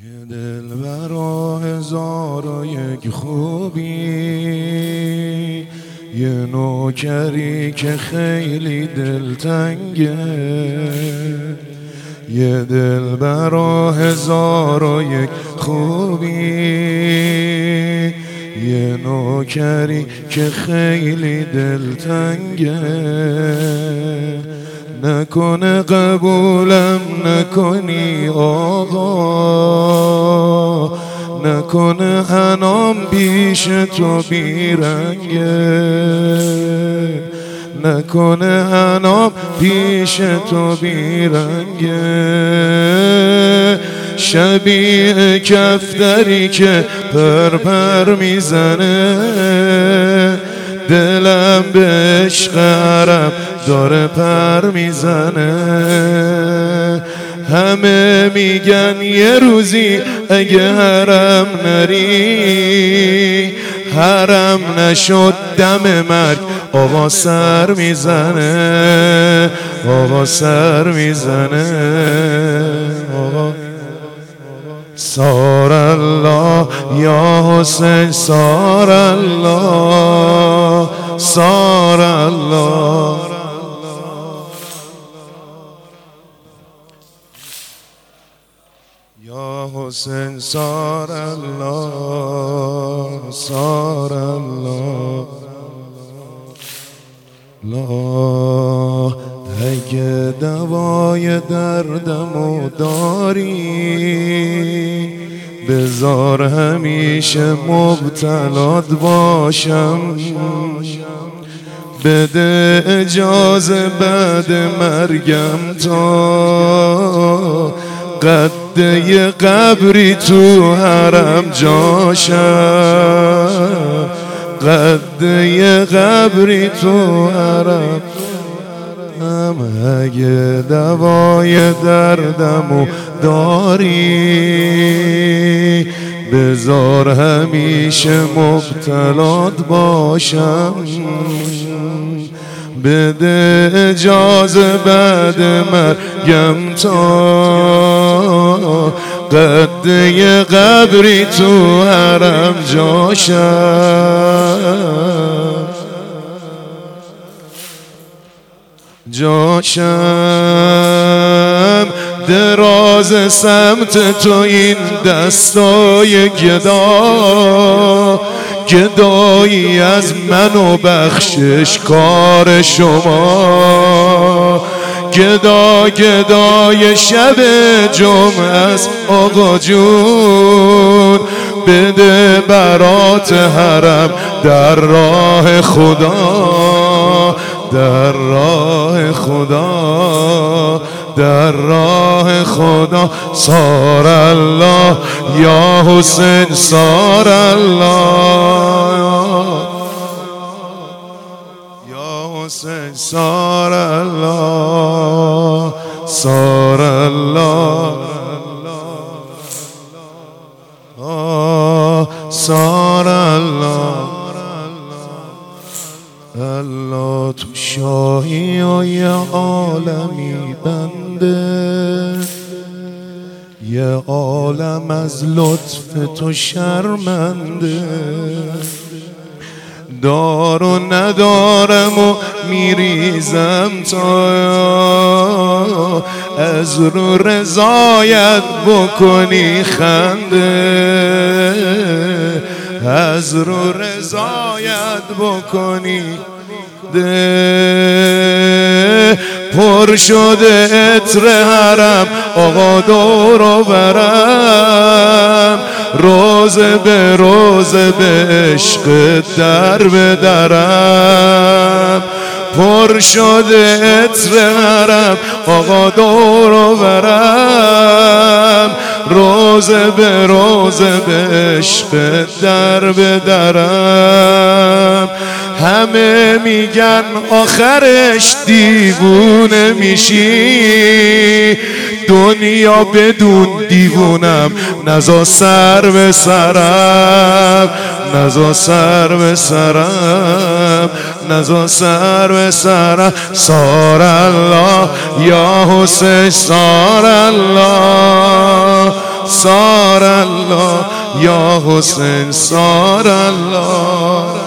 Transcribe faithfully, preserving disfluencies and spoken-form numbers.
یه دلبر و هزار و یک خوبی، یه نوکری که خیلی دلتنگه. یه دلبر و هزار و یک خوبی، یه نوکری که خیلی دلتنگه. نکنه قبولم نکنی آقا، نکنه حنام پیش تو بیرنگه، نکنه حنام پیش تو بیرنگه. شبیه کفتری که پر پر میزنه، دلم به عشق عرب داره پر میزنه. همه میگن یه روزی اگه حرم نری، حرم نشد دم مرگ آقا سر میزنه، آقا سر میزنه. آقا سار الله یا حسین، سار الله، سار الله. یا حسین سار الله، سار الله. لا اگه دوای دردمو داری، بذار همیشه مبتلات باشم. بده اجازه بعد مرگم تا قد یه قبری تو حرم جاشم، قد یه قبری تو حرم. اگه دوای دردمو داری، بذار همیشه مبتلات باشم. بده اجازه بعد مرگم تا قد یه قبری تو حرم جاشم، جاشم. دراز سمت تو این دستای گدا، گدایی از من و بخشش کار شما. گدا گدای شب جمعه است آقا جون، بده برات حرم در راه خدا، در راه خدا، در راه خدا. سار الله یا حسین، سار الله یا حسین، سار الله، سار الله، سار الله. الله تو شاهی و یه عالمی بنده، یه عالم از لطف تو شرمنده. دار و ندارم و میریزم تا از رو رضایت بکنی خنده، از رو رضایت بکنی ده. پر شده عطر حرم آقا دور و برم، روز به روز به عشق در به درم. پر شده عطر حرم آقا دور و برم، روز به روز به عشق در به درم. همه میگن آخرش دیوونه میشی، دنیا بدون دیوونم نزا سر به سرم، نزا سر به سرم، نزا سر به سرم. سار الله یا حسین، سار الله، سار الله یا حسین سار الله.